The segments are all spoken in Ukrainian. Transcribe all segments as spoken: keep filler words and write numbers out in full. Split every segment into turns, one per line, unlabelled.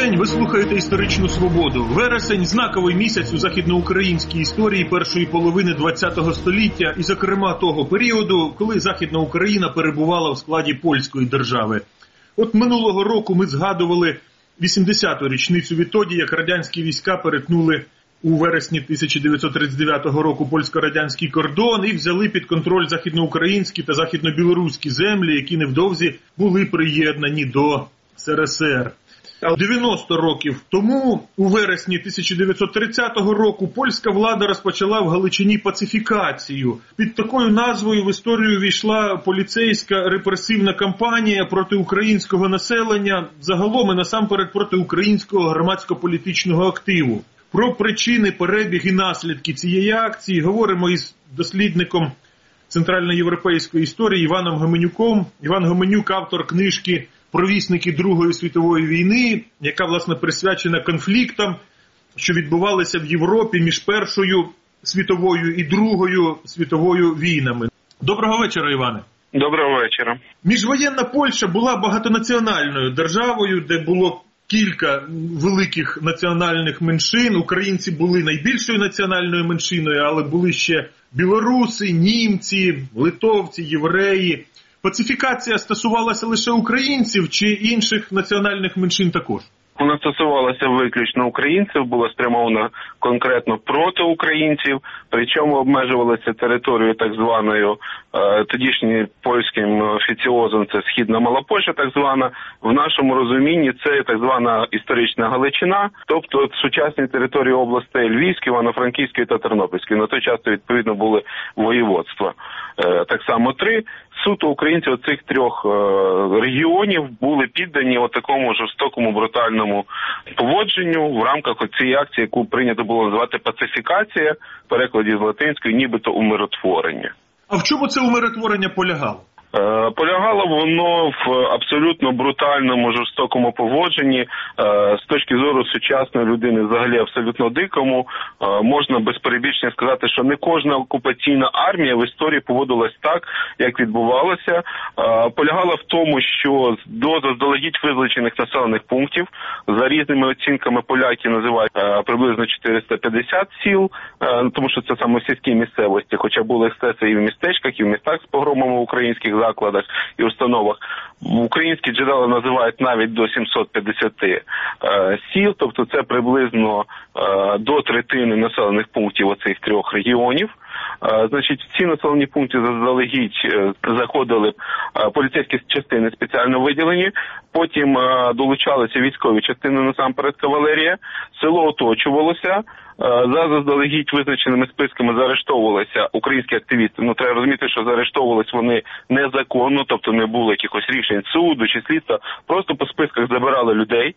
день, ви слухаєте «Історичну свободу». Вересень – знаковий місяць у західноукраїнській історії першої половини ХХ століття і, зокрема, того періоду, коли Західна Україна перебувала в складі польської держави. От минулого року ми згадували вісімдесяту річницю відтоді, як радянські війська перетнули у вересні тисяча дев'ятсот тридцять дев'ятого року польсько-радянський кордон і взяли під контроль західноукраїнські та західнобілоруські землі, які невдовзі були приєднані до СРСР. дев'яносто років тому, у вересні тисяча дев'ятсот тридцятого року, польська влада розпочала в Галичині пацифікацію. Під такою назвою в історію війшла поліцейська репресивна кампанія проти українського населення, загалом і насамперед проти українського громадсько-політичного активу. Про причини, перебіг і наслідки цієї акції говоримо із дослідником центральноєвропейської історії Іваном Гоменюком. Іван Гоменюк – автор книжки «Провісники Другої світової війни», яка, власне, присвячена конфліктам, що відбувалися в Європі між Першою світовою і Другою світовою війнами. Доброго вечора, Іване.
Доброго вечора.
Міжвоєнна Польща була багатонаціональною державою, де було кілька великих національних меншин. Українці були найбільшою національною меншиною, але були ще білоруси, німці, литовці, євреї. Пацифікація стосувалася лише українців чи інших національних меншин також?
Вона стосувалася виключно українців, була спрямована конкретно проти українців, причому обмежувалася територією так званою е, тодішнім польським офіціозом, це Східна Мала Польща так звана. В нашому розумінні це так звана історична Галичина, тобто сучасні території областей Львівської, Івано-Франківської та Тернопільської. На той час, відповідно, були воєводства. Е, так само три. Суто українці оцих трьох е, регіонів були піддані отакому жорстокому, брутальному поводженню в рамках цієї акції, яку прийнято було називати пацифікація, в перекладі з латинської, нібито умиротворення.
А в чому це умиротворення полягало?
Е, полягало воно в абсолютно брутальному, жорстокому поводженні. Е, з точки зору сучасної людини, взагалі абсолютно дикому, е, можна без перебільшення сказати, що не кожна окупаційна армія в історії поводилась так, як відбувалося. Е, полягало в тому, що до заздалегідь визначених населених пунктів, за різними оцінками поляки називають е, приблизно чотириста п'ятдесят сіл, е, тому що це саме в сільській місцевості, хоча були ексцеси і в містечках, і в містах з погромами українських закладах і установах. Українські джерела називають навіть до сімсот п'ятдесят е, сіл, тобто це приблизно е, до третини населених пунктів оцих трьох регіонів. Е, значить, в ці населені пункти заздалегідь е, заходили е, поліцейські частини спеціально виділені, потім е, долучалися військові частини, насамперед кавалерія, село оточувалося, за заздалегідь визначеними списками заарештовувалися українські активісти. Ну, треба розуміти, що заарештовувались вони незаконно, тобто не було якихось рішень суду чи слідства, просто по списках забирали людей,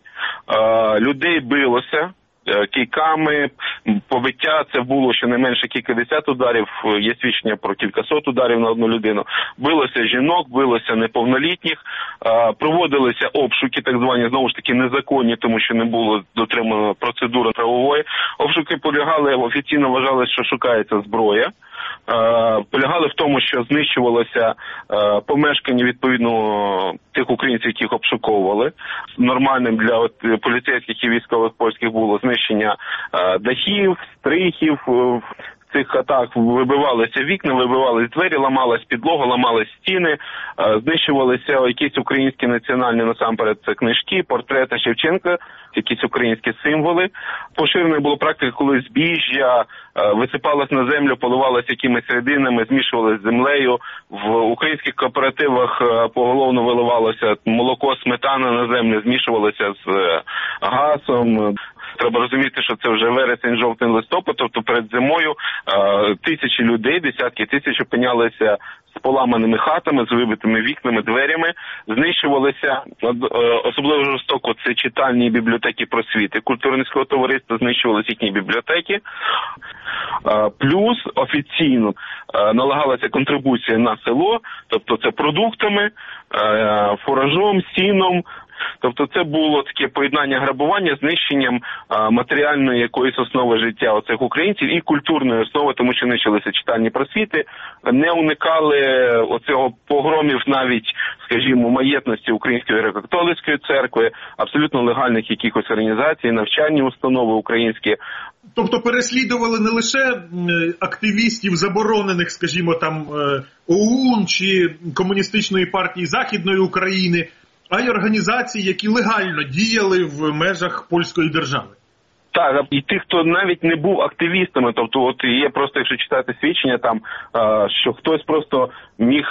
людей билося кийками, побиття, це було щонайменше кількадесят ударів, є свідчення про кількасот ударів на одну людину. Билося жінок, билося неповнолітніх, проводилися обшуки, так звані, знову ж таки, незаконні, тому що не було дотримано процедури правової. Обшуки полягали, офіційно вважалось, що шукається зброя. Полягали в тому, що знищувалося помешкання, відповідно, тих українців, яких обшуковували. Нормальним для от, поліцейських і військових польських було знищення дахів, стрихів. В цих хатах вибивалися вікна, вибивались двері, ламалась підлога, ламались стіни, знищувалися якісь українські національні, насамперед, це книжки, портрети Шевченка, якісь українські символи. Поширеною була практика, коли збіжжя висипалось на землю, поливалось якимись рідинами, змішувалось з землею. В українських кооперативах поголовно виливалося молоко, сметана на землю, змішувалося з газом. Треба розуміти, що це вже вересень, жовтень, листопад, тобто перед зимою е, тисячі людей, десятки тисяч опинялися з поламаними хатами, з вибитими вікнами, дверями, знищувалися, е, особливо жорстоко, це читальні бібліотеки просвіти, культурницького товариства, знищувалися їхні бібліотеки. Е, плюс офіційно е, налагалася контрибуція на село, тобто це продуктами, е, фуражом, сіном, Тобто це було таке поєднання грабування, знищенням а, матеріальної якоїсь основи життя оцих українців і культурної основи, тому що нищилися читальні просвіти, не уникали оцього погромів навіть, скажімо, маєтності Української греко-католицької церкви, абсолютно легальних якихось організацій, навчальні установи українські.
Тобто переслідували не лише активістів заборонених, скажімо, там ОУН чи Комуністичної партії Західної України, а й організації, які легально діяли в межах польської держави.
Так, і тих, хто навіть не був активістами, тобто от є просто, якщо читати свідчення, там, що хтось просто міг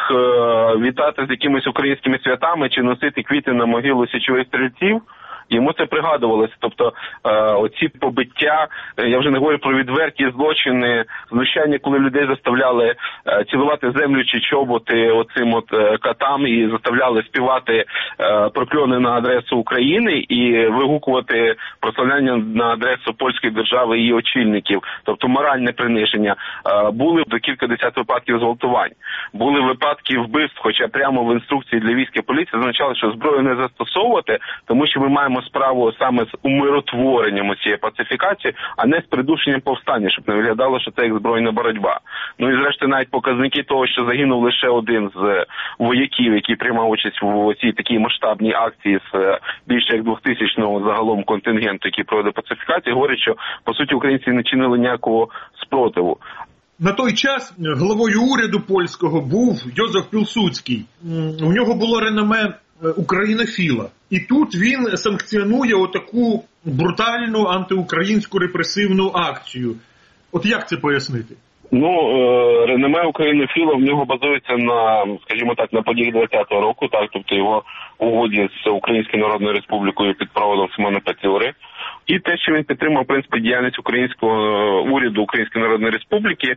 вітати з якимись українськими святами чи носити квіти на могилу січових стрільців, йому це пригадувалося. Тобто е, оці побиття, я вже не говорю про відверті злочини, знущання, коли людей заставляли е, цілувати землю чи чоботи оцим от е, катам і заставляли співати е, прокльони на адресу України і вигукувати прославляння на адресу польської держави і її очільників. Тобто моральне приниження. Е, були до кілька десят випадків зґвалтувань. Були випадки вбивств, хоча прямо в інструкції для війська поліції означало, що зброю не застосовувати, тому що ми маємо справу саме з умиротворенням цієї пацифікації, а не з придушенням повстання, щоб не виглядало, що це як збройна боротьба. Ну і зрештою навіть показники того, що загинув лише один з вояків, який приймав участь в цій такій масштабній акції з більше як двохтисячного загалом контингенту, який проводить пацифікацію, говорить, що по суті українці не чинили ніякого спротиву.
На той час главою уряду польського був Йозеф Пілсудський. У нього було реноме українофіла. І тут він санкціонує отаку брутальну антиукраїнську репресивну акцію. От як це пояснити?
Ну, реноме українофіла в нього базується на, скажімо так, на подіях двадцятого року, так, тобто його угоді з Українською Народною Республікою під проводом Симона Петлюри. І те, що він підтримав, в принципі, діяльність українського уряду Української Народної Республіки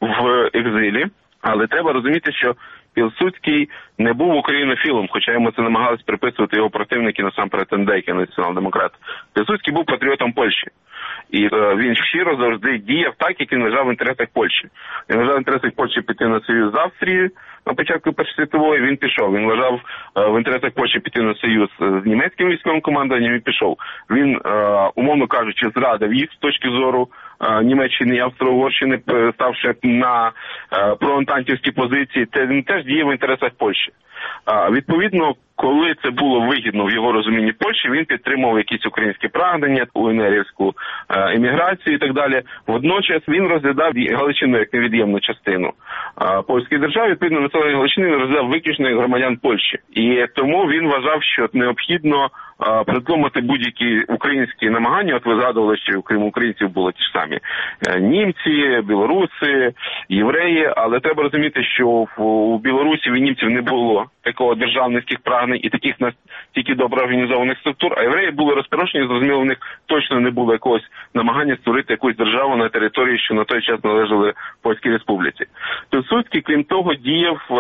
в екзилі. Але треба розуміти, що Пілсудський не був українофілом, хоча йому це намагались приписувати його противники, насамперед Ендейки, націонал-демократ. Пілсудський був патріотом Польщі. І е, він щиро завжди діяв так, як він вважав в інтересах Польщі. Він вважав в інтересах Польщі піти на союз з Австрією на початку Першої світової, він пішов. Він вважав е, в інтересах Польщі піти на союз з німецьким військовим командуванням і пішов. Він, е, умовно кажучи, зрадив їх з точки зору е, Німеччини і Австро-Угорщини, ставши на е, проантантівські позиції. Це він теж діяв в інтересах Польщі. А, відповідно, коли це було вигідно в його розумінні Польщі, він підтримував якісь українські прагнення, УНРівську е, еміграцію і так далі. Водночас він розглядав Галичину як невід'ємну частину е, польської держави. Відповідно, населення Галичини він розглядав виключно як громадян Польщі. І тому він вважав, що необхідно е, притлумати будь-які українські намагання. От ви згадували, що крім українців було ті ж самі е, німці, білоруси, євреї. Але треба розуміти, що в, у білорусів і німців не було такого державницьких прагнень і таких настільки добре організованих структур, а євреї були розпорошені, зрозуміло, в них точно не було якогось намагання створити якусь державу на території, що на той час належали Польській Республіці. Пілсудський, крім того, діяв е,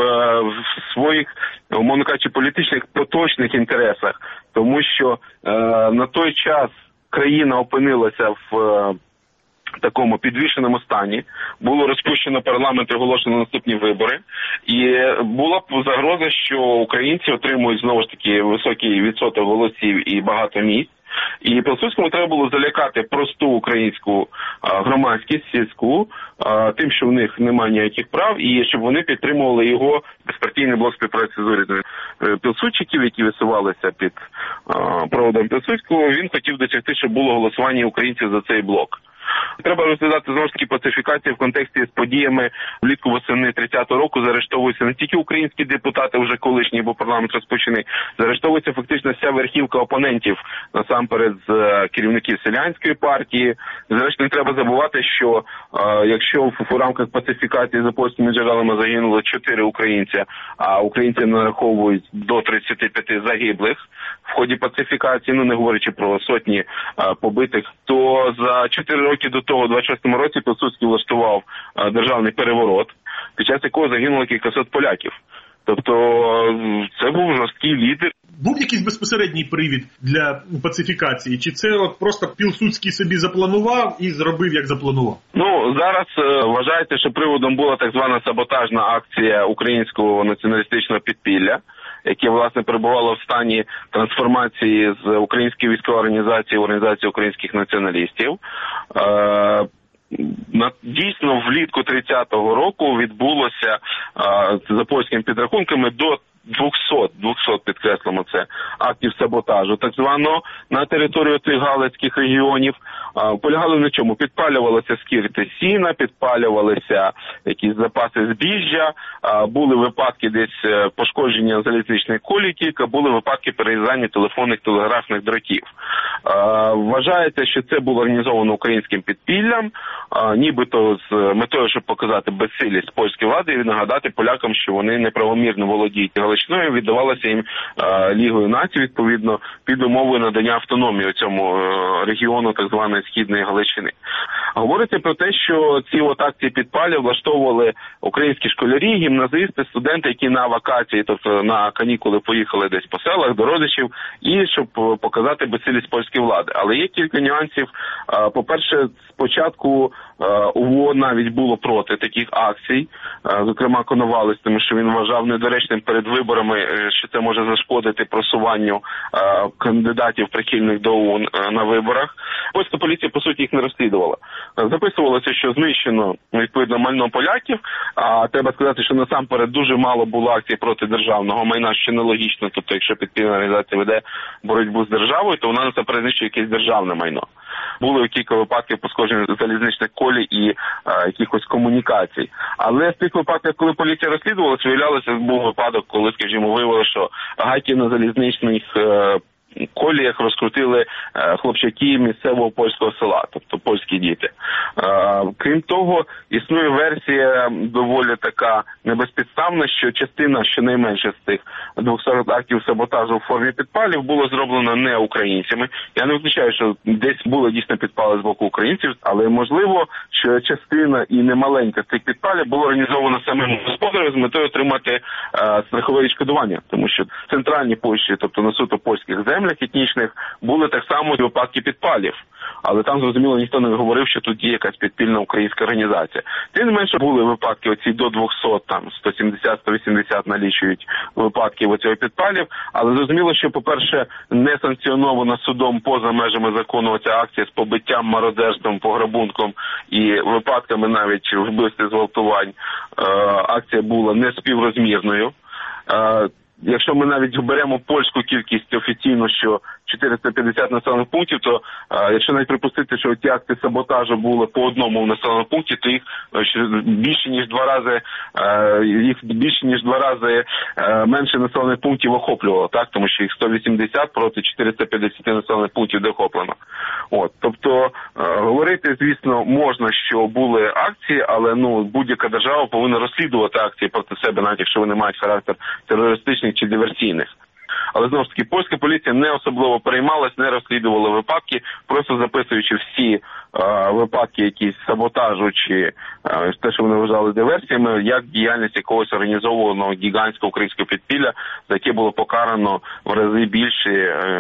в своїх, умовно кажучи, політичних поточних інтересах, тому що е, на той час країна опинилася в е, такому підвішеному стані, було розпущено парламент, оголошено наступні вибори, і була загроза, що українці отримують знову ж таки високий відсоток голосів і багато місць. І Пілсудському треба було залякати просту українську а, громадськість, сільську, а, тим, що в них немає ніяких прав, і щоб вони підтримували його безпартійний блок співпраці з урядом. Пілсудчиків, які висувалися під а, проводом Пілсудського, він хотів досягти, щоб було голосування українців за цей блок. Треба розглядати знову ж таки пацифікацію в контексті з подіями влітку восени тридцятого року. Заарештовуються не тільки українські депутати, вже колишні, бо парламент розпущений, заарештовується фактично вся верхівка опонентів, насамперед з керівників селянської партії. Зрештою, не треба забувати, що е, якщо в, в рамках пацифікації за польськими джерелами загинуло чотири українця, а українці нараховують до тридцяти п'яти загиблих в ході пацифікації, ну не говорячи про сотні е, побитих, то за чотири роки до того, у двадцять шостому році, Пілсудський влаштував е, державний переворот, під час якого загинуло кількасот поляків. Тобто це був жорсткий лідер.
Був якийсь безпосередній привід для пацифікації? Чи це от просто Пілсудський собі запланував і зробив, як запланував?
Ну, зараз е, вважається, що приводом була так звана саботажна акція українського націоналістичного підпілля, яке, власне, перебувало в стані трансформації з української військової організації в організацію українських націоналістів. Дійсно, влітку тридцятого року відбулося, за польськими підрахунками, до двохсот, підкреслимо це, актів саботажу, так званого, на територію цих галицьких регіонів. Полягали на чому? Підпалювалися скирти сіна, підпалювалися якісь запаси збіжжя, були випадки десь пошкодження залізничних колій, кілька, були випадки перерізання телефонних, телеграфних дротів. Вважається, що це було організовано українським підпіллям, нібито з метою, щоб показати безсилість польської влади і нагадати полякам, що вони неправомірно володіють Галичиною, віддавалася їм Лігою націй, відповідно, під умовою надання автономії цьому регіону так званої Східної Галичини. Говориться про те, що ці от акції підпалів влаштовували українські школярі, гімназисти, студенти, які на вакації, тобто на канікули поїхали десь по селах до родичів, і щоб показати безсилість польської влади. Але є кілька нюансів. По-перше, спочатку УВО навіть було проти таких акцій, зокрема Коновалець, тому що він вважав недоречним перед виборами, що це може зашкодити просуванню кандидатів прихильних до ОУН на виборах. Польська поліція, по суті, їх не розслідувала. Записувалося, що знищено, відповідно, майно поляків, а треба сказати, що насамперед дуже мало було акцій проти державного майна, що нелогічно, тобто якщо підпільна організація веде боротьбу з державою, то вона насамперед знищує якесь державне майно. Були кілька випадків пошкодження залізничних колій і а, якихось комунікацій. Але в тих випадках, коли поліція розслідувала, виявлялося, був випадок, коли, скажімо, виявилося, що гайки на залізничних е, коліях розкрутили е, хлопчаки місцевого польського села, тобто польські діти. Е, крім того, існує версія доволі така небезпідставна, що частина, щонайменше з тих двохсот актів саботажу в формі підпалів було зроблено не українцями. Я не виключаю, що десь були дійсно підпали з боку українців, але можливо, що частина і немаленька з цих підпалів було організовано самим господарем з метою отримати е, страхове відшкодування, тому що в центральній Польщі, тобто на суто польських землях етнічних, були так само випадки підпалів. Але там, зрозуміло, ніхто не говорив, що тут є якась підпільна українська організація. Тим не менше, були випадки оці до двохсот, там, сто сімдесят - сто вісімдесят налічують випадків оцього підпалів. Але зрозуміло, що, по-перше, не санкціонована судом поза межами закону оця акція з побиттям, мародерством, пограбунком і випадками навіть вбивств, зґвалтувань. Акція була не співрозмірною. Якщо ми навіть беремо польську кількість офіційно, що чотириста п'ятдесят населених пунктів, то а, якщо навіть припустити, що ті акти саботажу були по одному в населеному пункті, то їх більше ніж два рази а, їх більше ніж два рази а, менше населених пунктів охоплювало, так, тому що їх сто вісімдесят проти чотириста п'ятдесят населених пунктів де охоплено. От, тобто а, говорити, звісно, можна, що були акції, але ну будь-яка держава повинна розслідувати акції проти себе, навіть якщо вони мають характер терористичних чи диверсійних. Але, знову ж таки, польська поліція не особливо переймалась, не розслідувала випадки, просто записуючи всі е, випадки якісь саботажу чи е, те, що вони вважали диверсіями, як діяльність якогось організованого гігантського українського підпілля, за яке було покарано в рази більше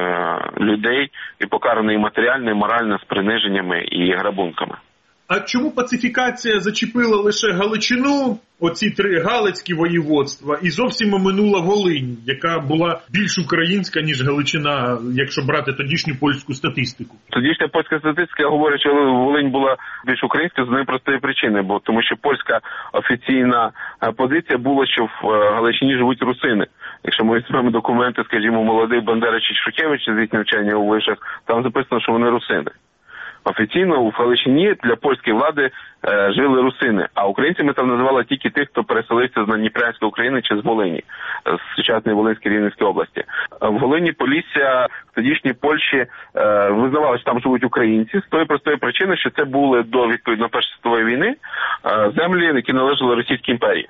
е, людей і покарано і матеріально, і морально з приниженнями і грабунками.
А чому пацифікація зачепила лише Галичину, оці три галицькі воєводства, і зовсім оминула Волинь, яка була більш українська, ніж Галичина, якщо брати тодішню польську статистику?
Тодішня польська статистика говорить, що Волинь була більш українська з однієї простої причини, бо тому що польська офіційна позиція була, що в Галичині живуть русини. Якщо ми візьмемо документи, скажімо, молодий Бандера чи Шухевич з їх навчання у вишах, там записано, що вони русини. Офіційно у Галичині для польської влади е, жили русини, а українцями там називали тільки тих, хто переселився з Надніпрянської України чи з Волині, з сучасної Волинської Рівненської області. В Волині Полісся в тодішній Польщі е, визнавали, що там живуть українці, з тої простої причини, що це були до, відповідно, Першої світової війни е, землі, які належали Російській імперії.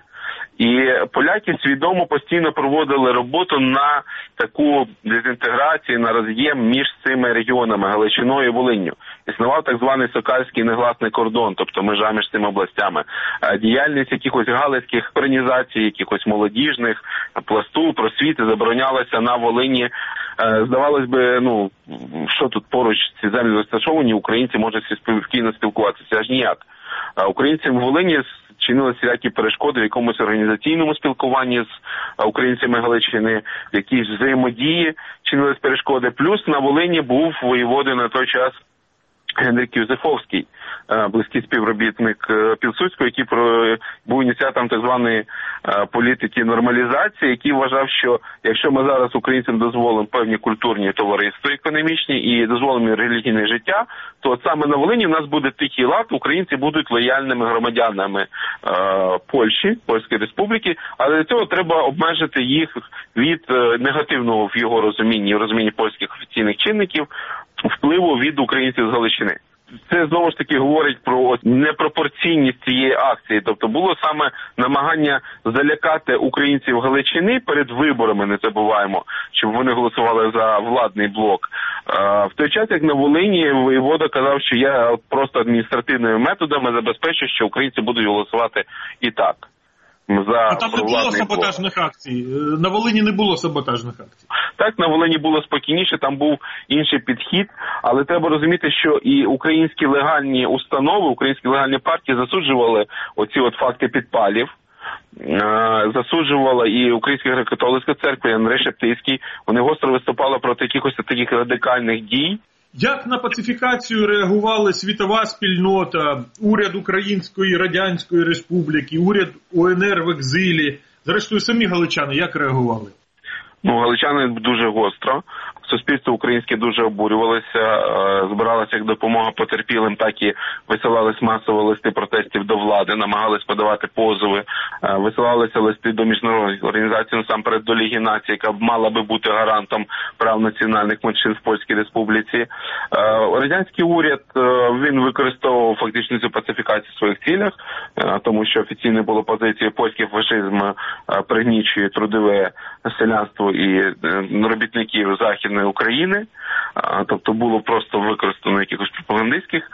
І поляки свідомо постійно проводили роботу на таку дезінтеграцію, на роз'єм між цими регіонами Галичиною і Волинню. Існував так званий Сокальський негласний кордон, тобто межа між цими областями. Діяльність якихось галицьких організацій, якихось молодіжних, пласту, просвіти заборонялася на Волині. Здавалось би, ну, що тут поруч ці землі розташовані, українці можуть спокійно спілкуватися, аж ніяк. Українцям в Волині чинили всілякі перешкоди в якомусь організаційному спілкуванні з українцями Галичини, в якійсь взаємодії чинились перешкоди. Плюс на Волині був воєвода на той час Генрик Юзефовський, близький співробітник Пілсудського, який був ініціатором так званої політики нормалізації, який вважав, що якщо ми зараз українцям дозволимо певні культурні товариства економічні і дозволимо релігійне життя, то от саме на Волині в нас буде тихий лад, українці будуть лояльними громадянами е, Польщі, Польської Республіки, але для цього треба обмежити їх від е, негативного в його розумінні, в розумінні польських офіційних чинників, впливу від українців з Галичини. Це, знову ж таки, говорить про непропорційність цієї акції. Тобто було саме намагання залякати українців Галичини перед виборами, не забуваємо, щоб вони голосували за владний блок. В той час, як на Волині, воєвода казав, що я просто адміністративними методами забезпечу, що українці будуть голосувати і так. За
а там не було саботажних блок. акцій? На Волині не було саботажних акцій?
Так, на Волині було спокійніше, там був інший підхід, але треба розуміти, що і українські легальні установи, українські легальні партії засуджували оці от факти підпалів, засуджувала і Українська греко-католицька церква, і Андрей Шептицький, вони гостро виступали проти якихось таких радикальних дій.
Як на пацифікацію реагували світова спільнота, уряд Української Радянської Республіки, уряд УНР в екзилі? Зрештою, самі галичани як реагували?
Ну, галичани дуже гостро. Суспільство українське дуже обурювалося, збиралося як допомога потерпілим, так і висилались масово листи протестів до влади, намагались подавати позови, висилалися листи до міжнародних організацій, насамперед до Ліги націй, яка мала би бути гарантом прав національних меншин в Польській Республіці. Радянський уряд, він використовував фактично цю пацифікацію в своїх цілях, тому що офіційною було позицією польський фашизм пригнічує трудове селянство і робітників Західної України, тобто було просто використано в якихось пропагандистських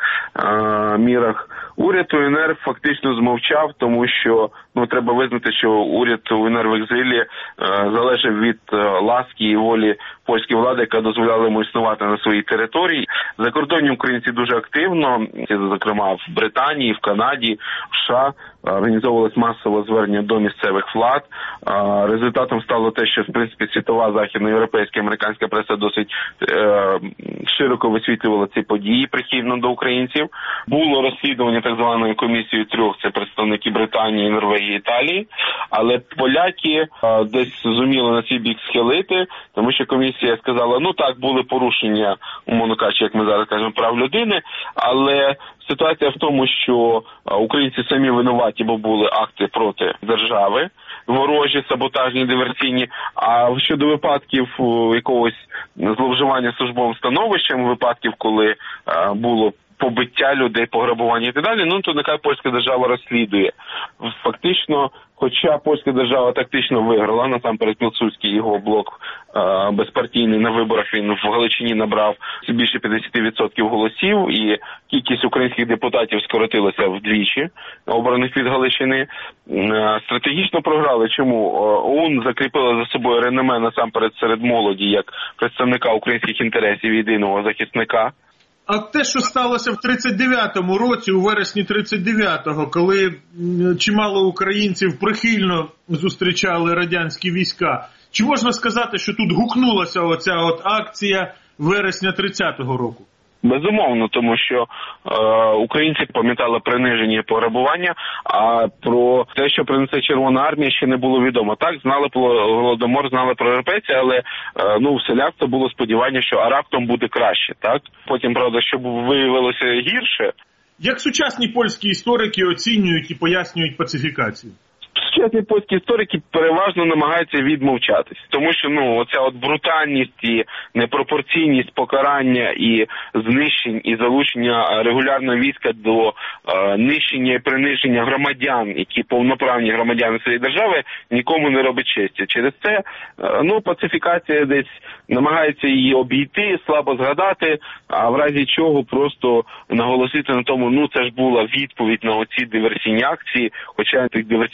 мірах. Уряд УНР фактично змовчав, тому що ну треба визнати, що уряд УНР в екзилі залежав від ласки і волі польської влади, яка дозволяла йому існувати на своїй території. Закордонні українці дуже активно, зокрема в Британії, в Канаді, в США, організовувалось масове звернення до місцевих влад. Результатом стало те, що, в принципі, світова, західноєвропейська, американська преса досить е, широко висвітлювала ці події прихильно до українців. Було розслідування так званої комісії трьох, це представники Британії, Норвегії, Італії, але поляки е, десь зуміли на цей бік схилити, тому що комісія сказала, ну так, були порушення, умовно кажучи, як ми зараз кажемо, прав людини, але ситуація в тому, що українці самі винуваті, бо були акти проти держави, ворожі, саботажні, диверсійні, а щодо випадків якогось зловживання службовим становищем, випадків, коли було побиття людей, пограбування і так далі, ну то нехай польська держава розслідує. Фактично, хоча польська держава тактично виграла, насамперед Пілсудський, його блок е, безпартійний на виборах, він в Галичині набрав більше п'ятдесят відсотків голосів, і кількість українських депутатів скоротилася вдвічі, обраних від Галичини. Е, стратегічно програли. Чому? ОУН закріпила за собою реноме насамперед серед молоді, як представника українських інтересів, єдиного захисника.
А те, що сталося в тридцять дев'ятому році, у вересні тридцять дев'ятого, коли чимало українців прихильно зустрічали радянські війська, чи можна сказати, що тут гукнулася оця от акція вересня тридцятого року?
Безумовно, тому що е, українці пам'ятали приниження і пограбування, а про те, що принесе Червона армія, ще не було відомо. Так, знали про Голодомор, знали про європейців, але е, ну, в селянства було сподівання, що а раптом буде краще. Так? Потім, правда, щоб виявилося гірше.
Як сучасні польські історики оцінюють і пояснюють пацифікацію?
Сучасні польські історики переважно намагаються відмовчатись, тому що ну оця от брутальність і непропорційність покарання і знищень і залучення регулярного війська до е, нищення і приниження громадян, які повноправні громадяни своєї держави, нікому не робить честі. Через це е, ну пацифікація десь намагається її обійти, слабо згадати, а в разі чого просто наголосити на тому, ну це ж була відповідь на оці диверсійні акції, хоча тих диверсійних акцій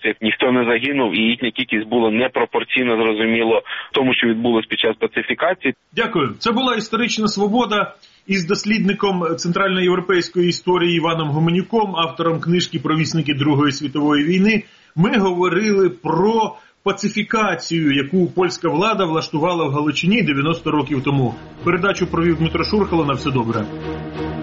хлопців ніхто не загинув, і їхня кількість була непропорційно, зрозуміло, тому, що відбулось під час пацифікації.
Дякую. Це була історична свобода із дослідником центральноєвропейської історії Іваном Гуменюком, автором книжки «Провісники Другої світової війни». Ми говорили про пацифікацію, яку польська влада влаштувала в Галичині дев'яносто років тому. Передачу провів Дмитро Шурхало. На все добре.